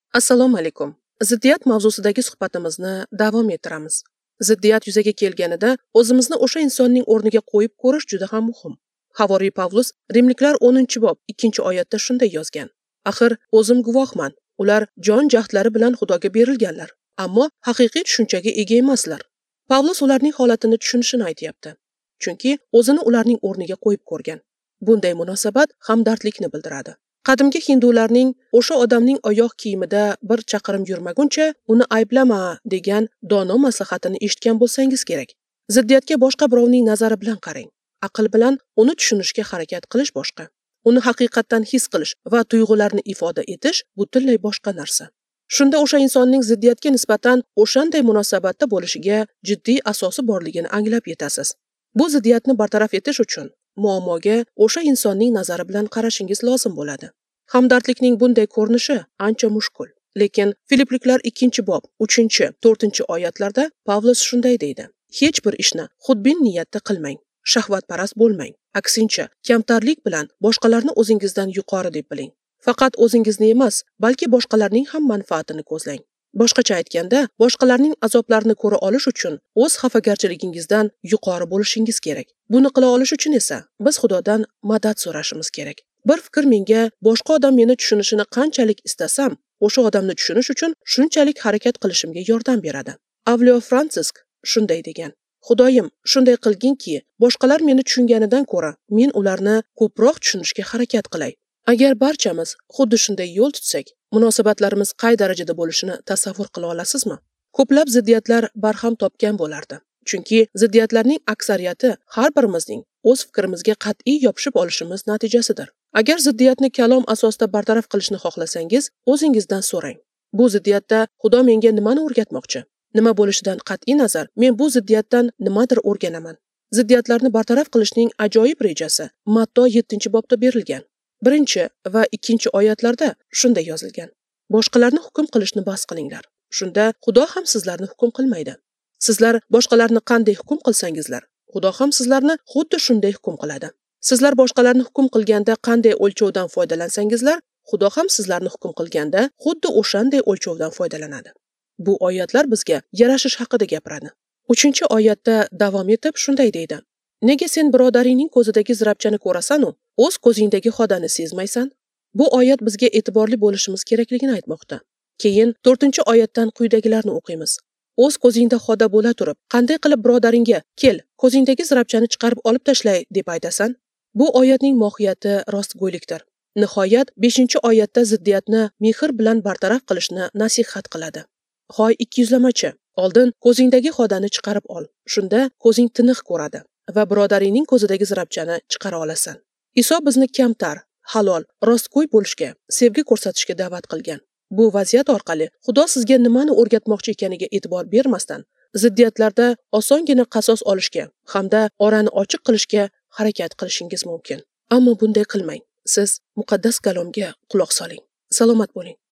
Assalomu alaykum. Ziddiyat mavzusidagi suhbatimizni davom ettiramiz. Ziddiyat yuzaga kelganida o'zimizni o'sha insonning o'rniga qo'yib ko'rish juda ham muhim. Havoriy Pavlus Rimliklar 10-bob 2-oyatda shunday yozgan: Axir o'zim guvohman, ular jon jahdlari bilan Xudoga berilganlar, ammo haqiqiy tushunchaga ega emaslar. Pavlus ularning holatini tushunishini aytayapti, chunki o'zini ularning o'rniga qo'yib ko'rgan. Bunday munosabat hamdardlikni bildiradi. Qadimgi hindularning o'sha odamning oyoq kiyimida bir chaqirim yurmaguncha uni ayblama degan dono maslahatini eshitgan bo'lsangiz kerak. Ziddiyatga boshqa birovning nazari bilan qarang. Aql bilan uni tushunishga harakat qilish boshqa. Uni haqiqatdan his qilish va tuyg'ularni ifoda etish butunlay boshqa narsa. Shunda o'sha insonning ziddiyatga nisbatan o'shanday munosabatda bo'lishiga jiddiy asosi borligini anglab yetasiz. Bu ziddiyatni bartaraf etish uchun muammoga o'sha insonning nazari bilan qarashingiz lozim bo'ladi. Hamdardlikning bunday ko'rinishi ancha mushkul. Lekin Filipliklar 2-bob 3-4 oyatlarda Pavlus shunday deydi: Hech bir ishni xudbin niyatda qilmang, shahvatparast bo'lmang. Aksincha, kamtarlik bilan boshqalarni o'zingizdan yuqori deb biling. Faqat o'zingizni emas, balki boshqalarning ham manfaatini ko'zlang. Boshqacha aytganda, boshqalarning azoblarini ko'ra olish uchun o'z xafagarchiligingizdan yuqori bo'lishingiz kerak. Buni qila olish uchun esa biz Xudodan madad so'rashimiz kerak. Bir fikr menga boshqa odam meni tushunishini qanchalik istasam, o'sha odamni tushunish uchun shunchalik harakat qilishimga yordam beradi. Avliyo Fransisk shunday degan: Xudoyim, shunday qilginki, boshqalar meni tushunganidan ko'ra, men ularni ko'proq tushunishga harakat qilay. Agar barchamiz xuddi shunday yo'l tutsak, munosabatlarimiz qay darajada bo'lishini tasavvur qila olasizmi? Ko'plab ziddiyatlar barham topgan bo'lardi. Chunki ziddiyatlarning aksariyati har birimizning o'z fikrimizga qat'iy yopishib olishimiz natijasidir. Agar ziddiyatni kalom asosida bartaraf qilishni xohlasangiz, o'zingizdan so'rang. Bu ziddiyatda Xudo menga nimani o'rgatmoqchi? Nima bo'lishidan qat'iy nazar, men bu ziddiyatdan nimadir o'rganaman. Ziddiyatlarni bartaraf qilishning ajoyib rejasi Matto 7-bobda berilgan. 1 va 2-oyatlarda shunday yozilgan: Boshqalarni hukm qilishni bas qilinglar. Shunda Xudo ham sizlarni hukm qilmaydi. Sizlar boshqalarni qanday hukm qilsangizlar, Xudo ham sizlarni xuddi shunday hukm qiladi. Sizlar boshqalarni hukm qilganda qanday o'lchovdan foydalansangizlar, Xudo ham sizlarni hukm qilganda xuddi o'shanday o'lchovdan foydalanadi. Bu oyatlar bizga yarashish haqida gapiradi. 3-oyatda davom etib shunday deydi: Nega sen birodaringning ko'zidagi zirabchani ko'rasan-u, o'z ko'zingdagi xodani sezmaysan? Bu oyat bizga e'tiborli bo'lishimiz kerakligini aytmoqda. Keyin 4-oyatdan quyidagilarni o'qiymiz. O'z ko'zingda xoda bo'la turib, qanday qilib birodaringga kel, ko'zingdagi zirabchani chiqarib olib tashlay deb aytasan? Bu oyatning mohiyati rostgo'ylikdir. Nihoyat 5-oyatda ziddiyatni mehr bilan bartaraf qilishni nasihat qiladi. Hoy 200lamachi, oldin ko'zingdagi xodani chiqarib ol. Shunda ko'zing tiniq ko'radi va birodaringning ko'zidagi zirabchani chiqara olasan. Iso bizni kamtar, halol, rostgo'y bo'lishga, sevgi ko'rsatishga da'vat qilgan. Bu vaziyat orqali Xudo sizga nimani o'rgatmoqchi ekaniga e'tibor bermasdan, ziddiyatlarda osongina qasos olishga hamda orani ochiq qilishga harakat qilishingiz mumkin. Ammo bunday qilmang. Siz muqaddas kalomga quloq soling. Salomat bo'ling.